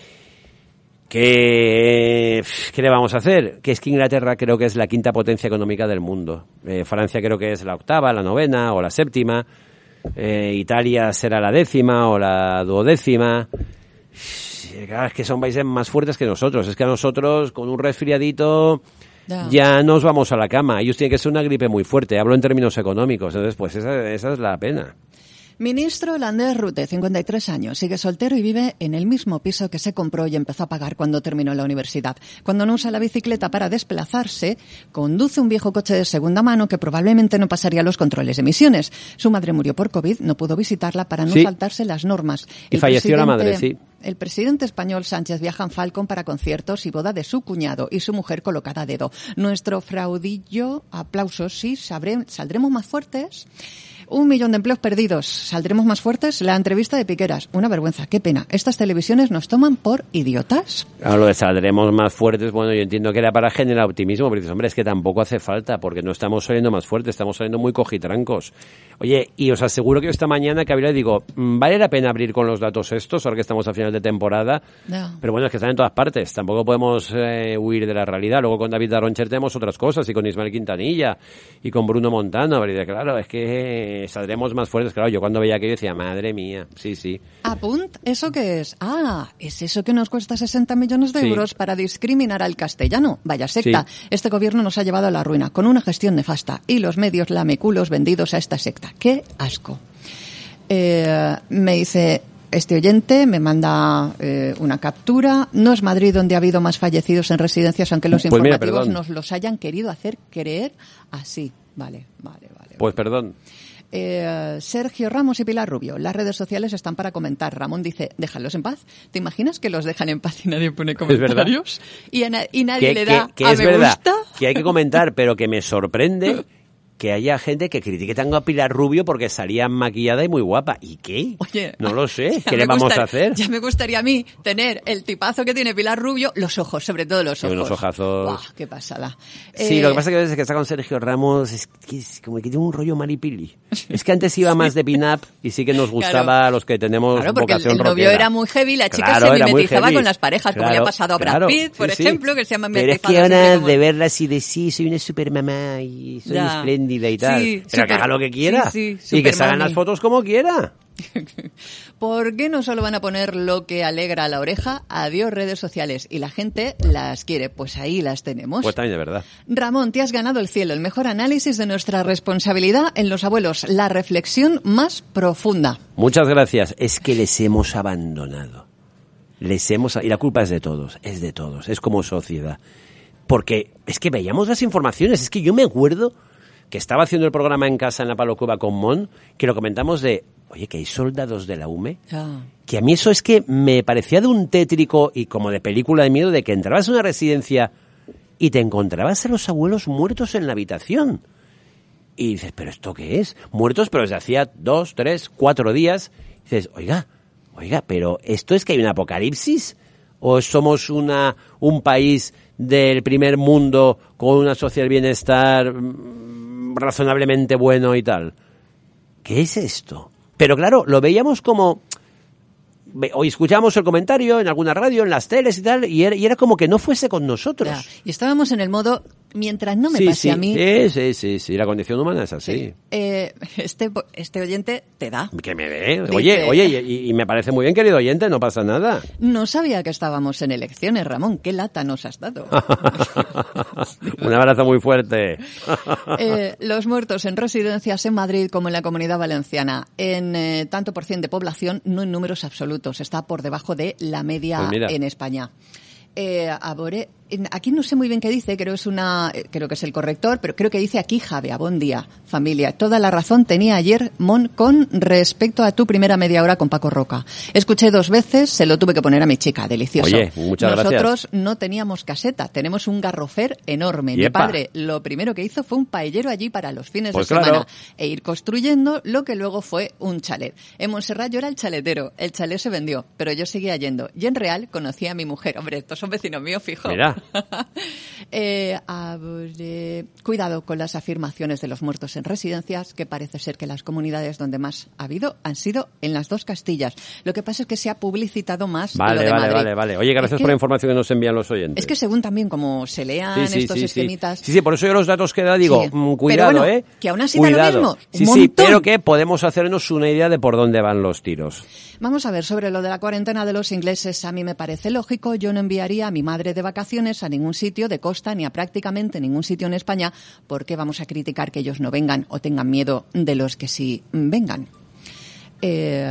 D: ¿Qué, ¿Qué le vamos a hacer? Que es que Inglaterra creo que es la quinta potencia económica del mundo. Eh, Francia creo que es la octava, la novena o la séptima. Eh, Italia será la décima o la duodécima. Claro, es que son países más fuertes que nosotros. Es que a nosotros, con un resfriadito, ya, ya nos vamos a la cama. Ellos tienen que ser una gripe muy fuerte. Hablo en términos económicos. Entonces, pues esa, esa es la pena.
E: Ministro Lander Rute, cincuenta y tres años, sigue soltero y vive en el mismo piso que se compró y empezó a pagar cuando terminó la universidad. Cuando no usa la bicicleta para desplazarse, conduce un viejo coche de segunda mano que probablemente no pasaría los controles de emisiones. Su madre murió por COVID, no pudo visitarla para no
D: sí.
E: saltarse las normas.
D: Y
E: el
D: falleció la madre, sí.
E: El presidente español Sánchez viaja en Falcon para conciertos y boda de su cuñado y su mujer colocada a dedo. Nuestro fraudillo, aplausos, sí, sabré, saldremos más fuertes. Un millón de empleos perdidos. ¿Saldremos más fuertes? La entrevista de Piqueras. Una vergüenza. Qué pena. ¿Estas televisiones nos toman por idiotas?
D: Claro, lo de saldremos más fuertes, bueno, yo entiendo que era para generar optimismo, pero dices, hombre, es que tampoco hace falta, porque no estamos saliendo más fuertes, estamos saliendo muy cojitrancos. Oye, y os aseguro que esta mañana que habría, digo, ¿vale la pena abrir con los datos estos, ahora que estamos a final de temporada?
E: No.
D: Pero bueno, es que están en todas partes, tampoco podemos eh, huir de la realidad. Luego con David Darroncher tenemos otras cosas, y con Ismael Quintanilla, y con Bruno Montano, pero claro, es que saldremos más fuertes. Claro, yo cuando veía aquello decía, madre mía, sí, sí.
E: Apunt, ¿eso qué es? Ah, ¿es eso que nos cuesta sesenta millones de
D: sí.
E: euros para discriminar al castellano? Vaya secta.
D: Sí.
E: Este gobierno nos ha llevado a la ruina con una gestión nefasta y los medios lameculos vendidos a esta secta. ¡Qué asco! Eh, me dice, este oyente me manda eh, una captura. No es Madrid donde ha habido más fallecidos en residencias, aunque los
D: pues
E: informativos
D: mira,
E: nos los hayan querido hacer creer así. Vale, vale, vale.
D: Pues perdón.
E: Eh, Sergio Ramos y Pilar Rubio. Las redes sociales están para comentar. Ramón dice, déjalos en paz. ¿Te imaginas que los dejan en paz y nadie pone comentarios? Y, na- y nadie
D: que,
E: le da
D: que, que
E: a
D: es
E: me
D: verdad,
E: gusta.
D: que hay que comentar, pero que me sorprende que haya gente que critique tanto a Pilar Rubio porque salía maquillada y muy guapa. ¿Y qué?
E: Oye,
D: no lo sé.
E: ya
D: ¿Qué le
E: me
D: vamos
E: gustar-
D: a hacer?
E: Ya me gustaría a mí tener el tipazo que tiene Pilar Rubio, los ojos, sobre todo los
D: Y
E: ojos.
D: unos ojazos.
E: Buah, qué pasada.
D: Sí,
E: Eh,
D: lo que pasa es que a veces que está con Sergio Ramos es, que es como que tiene un rollo maripili. Es que antes iba más de pin-up y sí que nos gustaba
E: Claro.
D: a los que tenemos
E: Claro, porque el,
D: vocación
E: el novio
D: rockera.
E: era muy heavy, la chica
D: Claro,
E: se
D: era muy
E: mimetizaba
D: heavy.
E: con las parejas, como le ha
D: Claro,
E: pasado a Brad
D: claro,
E: Pitt, por
D: sí, sí.
E: ejemplo, que se ha
D: Pero es
E: mimetizado
D: que ahora
E: siempre como-
D: de verla así de sí, soy una supermamá y soy
E: Ya.
D: espléndida y tal.
E: Sí,
D: Pero que
E: super-
D: haga lo que quiera.
E: sí, sí,
D: y que se hagan
E: supermami.
D: las fotos como quiera.
E: ¿Por qué no solo van a poner lo que alegra a la oreja? Adiós redes sociales. Y la gente las quiere. Pues ahí las tenemos.
D: Pues también de verdad.
E: Ramón, te has ganado el cielo. El mejor análisis de nuestra responsabilidad en los abuelos. La reflexión más profunda.
D: Muchas gracias. Es que les hemos abandonado. Les hemos... Y la culpa es de todos. Es de todos. Es como sociedad. Porque es que veíamos las informaciones. Es que yo me acuerdo que estaba haciendo el programa en casa en la Palo Cuba con Mon, que lo comentamos de, oye, que hay soldados de la U M E.
E: Ah.
D: Que a mí eso es que me parecía de un tétrico y como de película de miedo, de que entrabas en una residencia y te encontrabas a los abuelos muertos en la habitación. Y dices, ¿pero esto qué es? Muertos, pero desde hacía dos, tres, cuatro días. Y dices, oiga, oiga, pero ¿esto es que hay un apocalipsis? ¿O somos una un país del primer mundo con una sociedad de bienestar mmm, razonablemente bueno y tal? ¿Qué es esto? Pero claro, lo veíamos como... Hoy escuchábamos el comentario en alguna radio, en las teles y tal, y era, y era como que no fuese con nosotros.
E: Ya. Y estábamos en el modo, mientras no me
D: sí,
E: pase
D: sí,
E: a mí...
D: Sí, sí, sí, sí, la condición humana es así.
E: Sí. Eh, este, este oyente te da.
D: Que me dé.
E: Dice-
D: Oye, oye, y, y me parece muy bien, querido oyente, no pasa nada.
E: No sabía que estábamos en elecciones, Ramón. ¿Qué lata nos has dado?
D: Un abrazo muy fuerte.
E: Eh, los muertos en residencias en Madrid como en la Comunidad Valenciana, en eh, tanto por cien de población, no en números absolutos, está por debajo de la media
D: Pues mira.
E: en España. Eh, abore- en- aquí no sé muy bien qué dice, creo es una, eh, creo que es el corrector, pero creo que dice aquí Javea, buen día, familia. Toda la razón tenía ayer Mon con respecto a tu primera media hora con Paco Roca. Escuché dos veces, se lo tuve que poner a mi chica, delicioso.
D: Oye, muchas
E: Nosotros
D: gracias.
E: no teníamos caseta, tenemos un garrofer enorme. Mi
D: Yepa.
E: padre lo primero que hizo fue un paellero allí para los fines
D: Pues
E: de semana
D: claro.
E: e ir construyendo lo que luego fue un chalet. En Montserrat yo era el chaletero, el chalet se vendió, pero yo seguía yendo. Y en Real conocí a mi mujer. Hombre, estos son vecinos míos, fijo.
D: Mira.
E: eh, a ver, eh, cuidado con las afirmaciones de los muertos en residencias, que parece ser que las comunidades donde más ha habido han sido en las dos Castillas. Lo que pasa es que se ha publicitado más lo
D: Vale,
E: de
D: vale,
E: Madrid.
D: vale, vale. Oye, gracias
E: Es que-
D: por la información que nos envían los oyentes.
E: Es que según también como se lean
D: Sí, sí,
E: estos
D: sí,
E: esquemitas...
D: Sí. sí, sí, por eso yo los datos que da digo,
E: Sí.
D: mm, cuidado,
E: Pero bueno,
D: ¿eh?
E: que aún así da lo
D: Cuidado.
E: mismo, un
D: Sí, sí,
E: montón.
D: pero que podemos hacernos una idea de por dónde van los tiros.
E: Vamos a ver, sobre lo de la cuarentena de los ingleses, a mí me parece lógico. Yo no enviaría a mi madre de vacaciones a ningún sitio de costa ni a prácticamente ningún sitio en España, porque vamos a criticar que ellos no vengan o tengan miedo de los que sí vengan. Eh,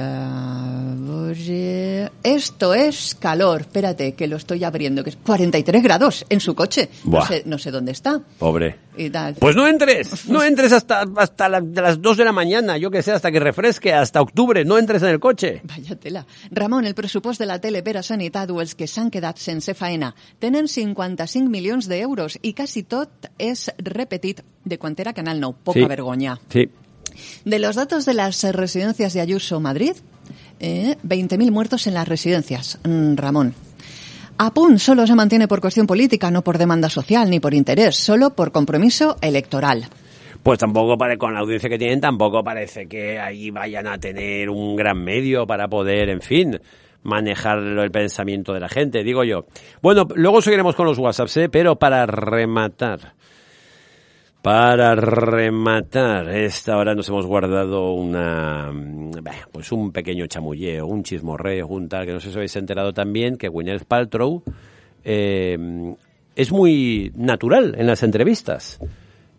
E: oye, esto es calor. Espérate, que lo estoy abriendo, que es cuarenta y tres grados en su coche. No
D: Buah.
E: sé, no sé dónde está.
D: Pobre.
E: Y tal.
D: Pues no entres, no entres hasta, hasta la- de las dos de la mañana, yo que sé, hasta que refresque, hasta octubre, no entres en el coche.
E: Vaya tela. Ramon, el pressupost de la tele per a sanitat o els que s'han quedat sense faena tenen cinquanta-cinc milions d'euros i quasi tot és repetit de quan era Canal nou. Poca
D: Sí.
E: vergonya.
D: Sí.
E: De los datos de las eh, residencias de Ayuso Madrid, eh, veinte mil muertos en las residencias. Mm, Ramón. Apun solo se mantiene por cuestión política, no por demanda social ni por interés, solo por compromiso electoral.
D: Pues tampoco parece, con la audiencia que tienen, tampoco parece que ahí vayan a tener un gran medio para poder, en fin, manejar el pensamiento de la gente, digo yo. Bueno, luego seguiremos con los WhatsApps, ¿eh? Pero para rematar, para rematar, esta hora nos hemos guardado una, bah, pues un pequeño chamulleo, un chismorreo, un tal, que no sé si os habéis enterado también, que Gwyneth Paltrow eh, es muy natural en las entrevistas.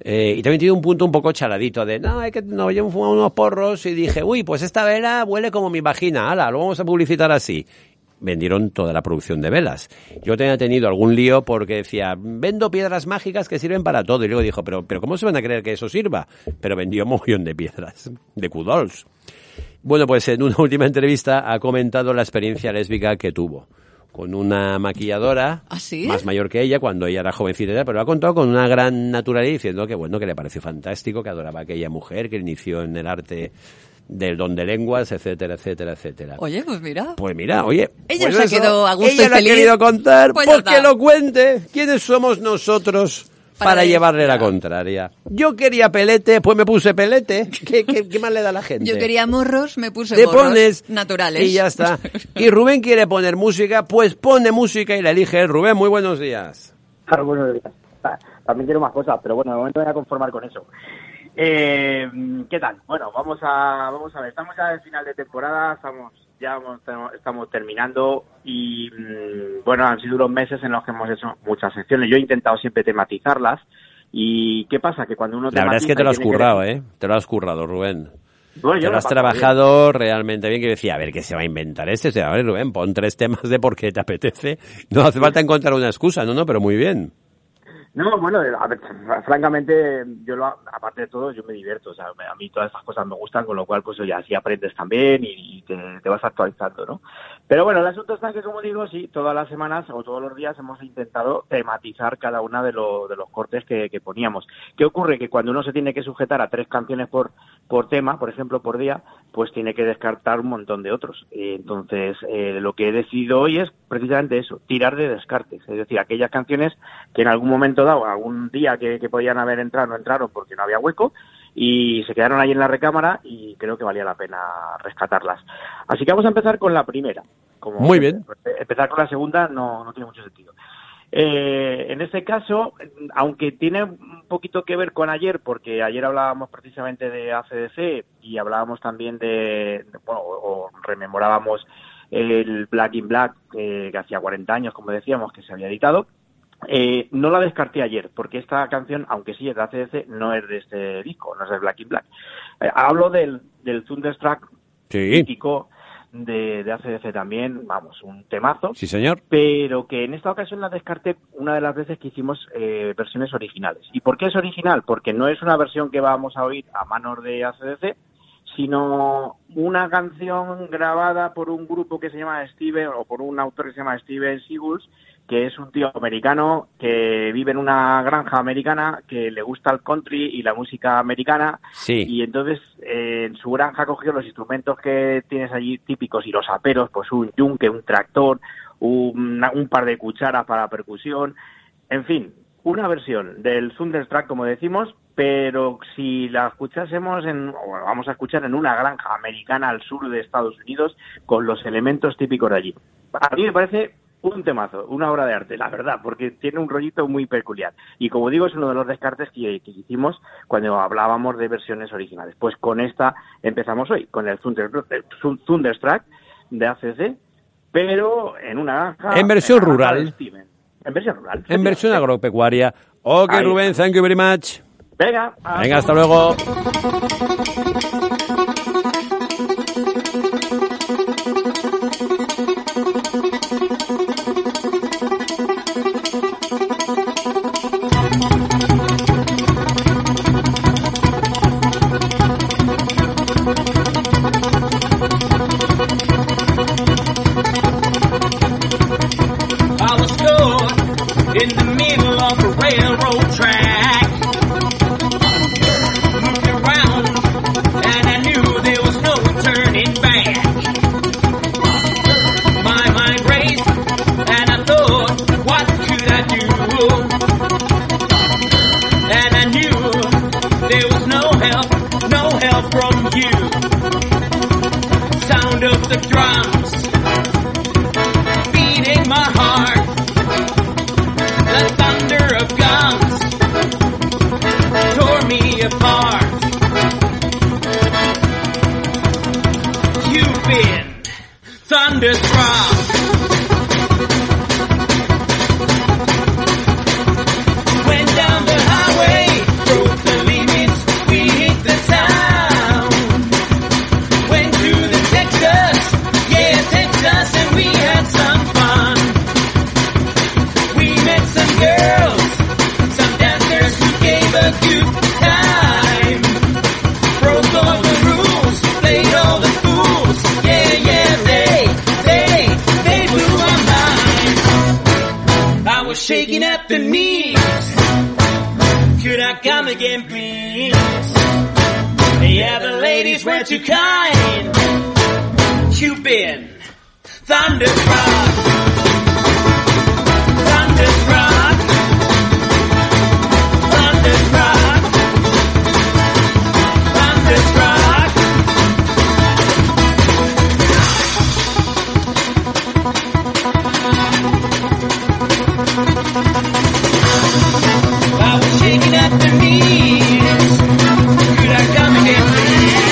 D: Eh, y también tiene un punto un poco chaladito de, no, es que no, yo fumaba unos porros y dije, uy, pues esta vela huele como mi vagina, ala, lo vamos a publicitar así. Vendieron toda la producción de velas. Yo tenía tenido algún lío porque decía, vendo piedras mágicas que sirven para todo. Y luego dijo, pero, pero ¿cómo se van a creer que eso sirva? Pero vendió un mogollón de piedras, de Q-Dolls. Bueno, pues en una última entrevista ha comentado la experiencia lésbica que tuvo con una maquilladora
E: ¿Ah, sí?
D: más mayor que ella, cuando ella era jovencita, pero lo ha contado con una gran naturalidad, diciendo que bueno, que le pareció fantástico, que adoraba a aquella mujer, que inició en el arte del don de lenguas, etcétera, etcétera, etcétera.
E: Oye, pues mira.
D: Pues mira, oye.
E: Ella
D: pues
E: se
D: eso,
E: quedó a gusto
D: ella
E: y
D: lo
E: feliz.
D: ha querido contar,
E: Pues
D: pues que lo cuente. ¿Quiénes somos nosotros para, para llevarle la contraria? Yo quería pelete, pues me puse pelete. ¿Qué, qué, qué más le da a la gente?
E: Yo quería morros, me puse
D: Te
E: morros
D: pones
E: naturales.
D: Y ya está. Y Rubén quiere poner música, pues pone música y la elige. Rubén, muy buenos días.
F: Claro, buenos días. También quiero más cosas, pero bueno, de momento me voy a conformar con eso. Eh, ¿Qué tal? Bueno, vamos a vamos a ver. Estamos ya en final de temporada, estamos ya vamos, estamos terminando y mmm, bueno, han sido unos meses en los que hemos hecho muchas secciones. Yo he intentado siempre tematizarlas y ¿qué pasa? Que cuando uno
D: la verdad es que te lo has currado, que... ¿eh? Te lo has currado, Rubén. Bueno, yo te lo has trabajado bien. Realmente bien, que decía, a ver, ¿qué se va a inventar este? O sea, a ver, Rubén, pon tres temas de por qué te apetece. No hace falta encontrar una excusa, no, no, pero muy bien.
F: No, bueno, a ver, francamente, yo lo, aparte de todo, yo me divierto, o sea, a mí todas estas cosas me gustan, con lo cual, pues oye, así aprendes también y, y te, te vas actualizando, ¿no? Pero bueno, el asunto está que, como digo, sí, todas las semanas o todos los días hemos intentado tematizar cada una de, lo, de los cortes que, que poníamos. ¿Qué ocurre? Que cuando uno se tiene que sujetar a tres canciones por, por tema, por ejemplo, por día, pues tiene que descartar un montón de otros. Entonces, eh, lo que he decidido hoy es precisamente eso, tirar de descartes, es decir, aquellas canciones que en algún momento dado, algún día que, que podían haber entrado, no entraron porque no había hueco y se quedaron ahí en la recámara y creo que valía la pena rescatarlas. Así que vamos a empezar con la primera. Como
D: Muy bien.
F: Empezar con la segunda no, no tiene mucho sentido. Eh, en este caso, aunque tiene un poquito que ver con ayer, porque ayer hablábamos precisamente de A C D C y hablábamos también de, bueno, o rememorábamos el Black in Black, eh, que hacía cuarenta años, como decíamos, que se había editado. Eh, no la descarté ayer, porque esta canción, aunque sí es de A C D C, no es de este disco, no es de Black in Black. Eh, hablo del, del Thunderstruck mítico de, de A C D C también, vamos, un temazo.
D: Sí, señor.
F: Pero que en esta ocasión la descarté una de las veces que hicimos eh, versiones originales. ¿Y por qué es original? Porque no es una versión que vamos a oír a manos de A C D C, sino una canción grabada por un grupo que se llama Steven, o por un autor que se llama Steven Seagulls, que es un tío americano que vive en una granja americana, que le gusta el country y la música americana,
D: sí.
F: Y entonces eh, en su granja cogió los instrumentos que tienes allí típicos y los aperos, pues un yunque, un tractor, un, un par de cucharas para percusión, en fin, una versión del Thunderstruck, como decimos, pero si la escuchásemos, en, o vamos a escuchar en una granja americana al sur de Estados Unidos, con los elementos típicos de allí. A mí me parece un temazo, una obra de arte, la verdad, porque tiene un rollito muy peculiar. Y como digo, es uno de los descartes que, que hicimos cuando hablábamos de versiones originales. Pues con esta empezamos hoy, con el Thunderstruck de A C D C, pero en una granja...
D: En versión en rural.
F: En versión rural.
D: En versión agropecuaria. Ok, ahí. Rubén, thank you very much.
F: Venga. Hasta
D: Venga, hasta luego.
G: The drums beating my heart, the thunder some girls, some dancers who gave a good time. Broke all the rules, played all the fools. Yeah, yeah, they, they, they blew my mind. I was shaking at the knees. Could I come again, please? Yeah, the ladies were too kind. You've been thunderstruck, thunderstruck, thunderstruck, thunderstruck. I was shaking at the knees. Could I come again, please?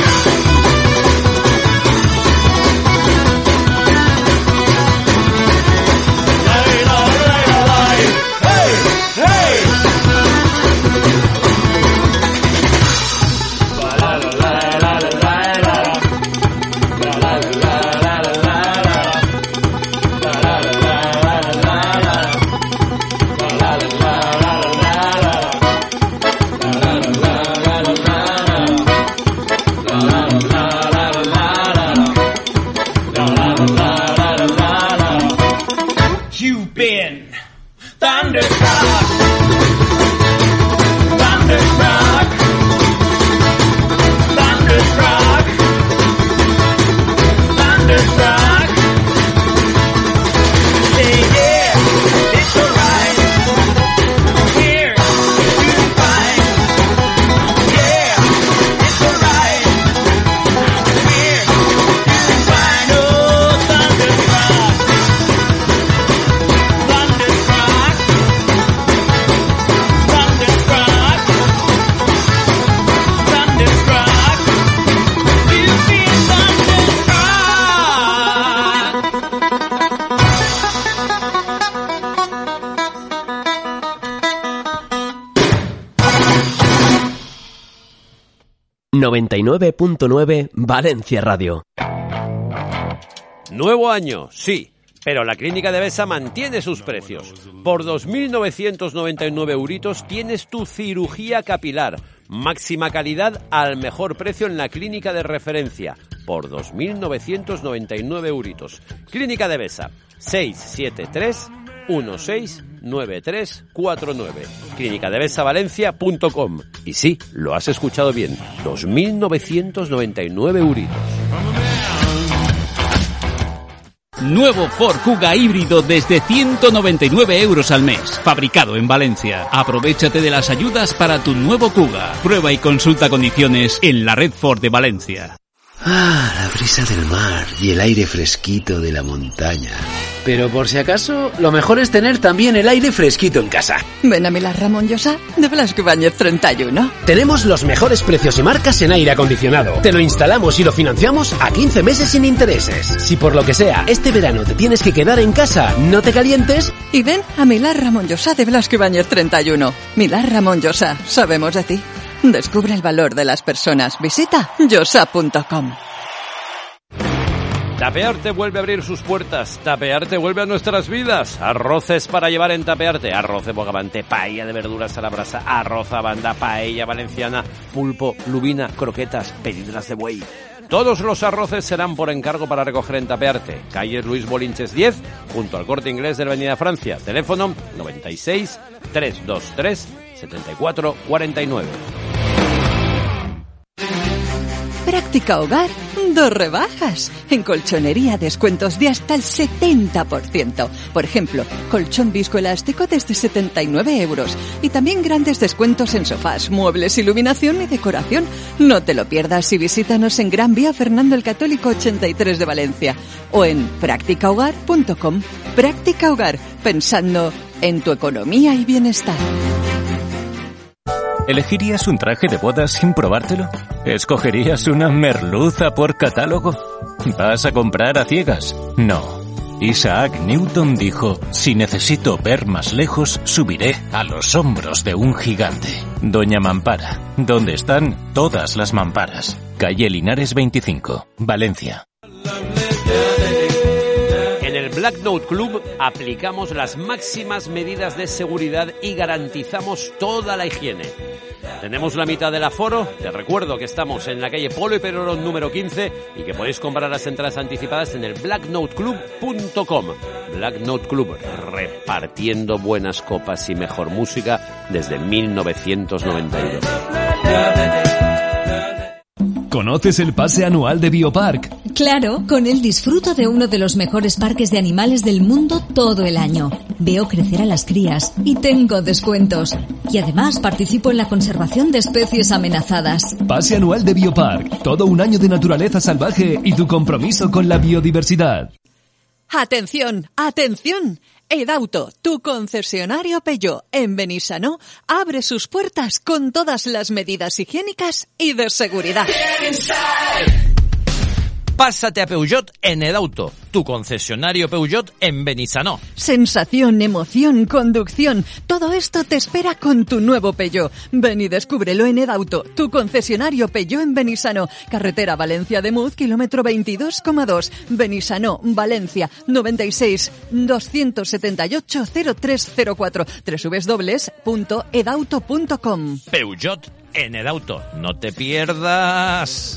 G: You've been thunderstruck, thunderstruck, thunderstruck, thunderstruck. Say yeah, it's alright. Here, you're doing fine. Yeah, it's alright. Here, you're doing fine. Oh, thunderstruck. Thunderstruck, thunderstruck, thunderstruck, you feel thunderstruck.
H: noventa y nueve punto nueve Valencia Radio.
D: Nuevo año, sí, pero la Clínica Devesa mantiene sus precios. Por dos mil novecientos noventa y nueve euritos tienes tu cirugía capilar. Máxima calidad al mejor precio en la clínica de referencia. Por dos mil novecientos noventa y nueve euritos. Clínica Devesa, seis siete tres uno seis nueve tres cuatro nueve. clínica devesa valencia punto com. Y sí, lo has escuchado bien, dos mil novecientos noventa y nueve euritos.
I: Nuevo Ford Kuga híbrido desde ciento noventa y nueve euros al mes. Fabricado en Valencia. Aprovéchate de las ayudas para tu nuevo Kuga. Prueba y consulta condiciones en la red Ford de Valencia.
J: Ah, la brisa del mar y el aire fresquito de la montaña. Pero por si acaso, lo mejor es tener también el aire fresquito en casa.
E: Ven a Milán Ramón Llosa de Blasco Ibáñez treinta y uno.
J: Tenemos los mejores precios y marcas en aire acondicionado. Te lo instalamos y lo financiamos a quince meses sin intereses. Si por lo que sea, este verano te tienes que quedar en casa, no te calientes.
E: Y ven a Milán Ramón Llosa de Blasco Ibáñez treinta y uno. Milán Ramón Llosa, sabemos de ti. Descubre el valor de las personas. Visita llosa punto com.
D: Tapearte vuelve a abrir sus puertas. Tapearte vuelve a nuestras vidas. Arroces para llevar en Tapearte. Arroz de bogavante, paella de verduras a la brasa, arroz a banda, paella valenciana, pulpo, lubina, croquetas, pedidras de buey. Todos los arroces serán por encargo para recoger en Tapearte. Calle Luis Bolinches diez, junto al Corte Inglés de la Avenida Francia. Teléfono noventa y seis, trescientos veintitrés, setenta y cuatro cuarenta y nueve.
E: Práctica Hogar, dos rebajas. En colchonería, descuentos de hasta el setenta por ciento. Por ejemplo, colchón viscoelástico desde setenta y nueve euros. Y también grandes descuentos en sofás, muebles, iluminación y decoración. No te lo pierdas y visítanos en Gran Vía Fernando el Católico ochenta y tres de Valencia. O en práctica hogar punto com. Práctica Hogar, pensando en tu economía y bienestar.
K: ¿Elegirías un traje de bodas sin probártelo? ¿Escogerías una merluza por catálogo? ¿Vas a comprar a ciegas? No. Isaac Newton dijo, si necesito ver más lejos, subiré a los hombros de un gigante. Doña Mampara, donde están todas las mamparas. Calle Linares veinticinco, Valencia.
D: Black Note Club aplicamos las máximas medidas de seguridad y garantizamos toda la higiene. Tenemos la mitad del aforo. Te recuerdo que estamos en la calle Polo y Perón número quince y que podéis comprar las entradas anticipadas en el black note club punto com. Black Note Club, repartiendo buenas copas y mejor música desde mil novecientos noventa y dos.
L: ¿Conoces el pase anual de Biopark?
M: Claro, con él disfruto de uno de los mejores parques de animales del mundo todo el año. Veo crecer a las crías y tengo descuentos. Y además participo en la conservación de especies amenazadas.
L: Pase anual de Biopark. Todo un año de naturaleza salvaje y tu compromiso con la biodiversidad.
E: ¡Atención! ¡Atención! Edauto, tu concesionario Peugeot en Benissanó, abre sus puertas con todas las medidas higiénicas y de seguridad.
N: Pásate a Peugeot en Edauto, tu concesionario Peugeot en Benissanó.
E: Sensación, emoción, conducción, todo esto te espera con tu nuevo Peugeot. Ven y descúbrelo en Edauto, tu concesionario Peugeot en Benissanó. Carretera Valencia de Muz, kilómetro veintidós coma dos. Benissanó, Valencia, noventa y seis, doscientos setenta y ocho, cero tres cero cuatro. doble u doble u doble u punto edauto punto com.
N: Peugeot en Edauto, no te pierdas.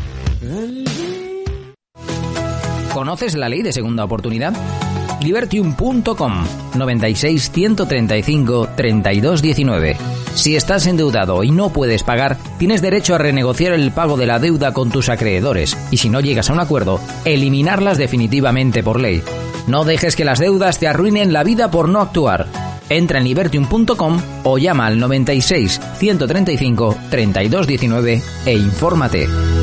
O: ¿Conoces la ley de segunda oportunidad? Libertium punto com, noventa y seis, ciento treinta y cinco, treinta y dos diecinueve. Si estás endeudado y no puedes pagar, tienes derecho a renegociar el pago de la deuda con tus acreedores y si no llegas a un acuerdo, eliminarlas definitivamente por ley. No dejes que las deudas te arruinen la vida por no actuar. Entra en libertium punto com o llama al noventa y seis, ciento treinta y cinco, treinta y dos diecinueve e infórmate.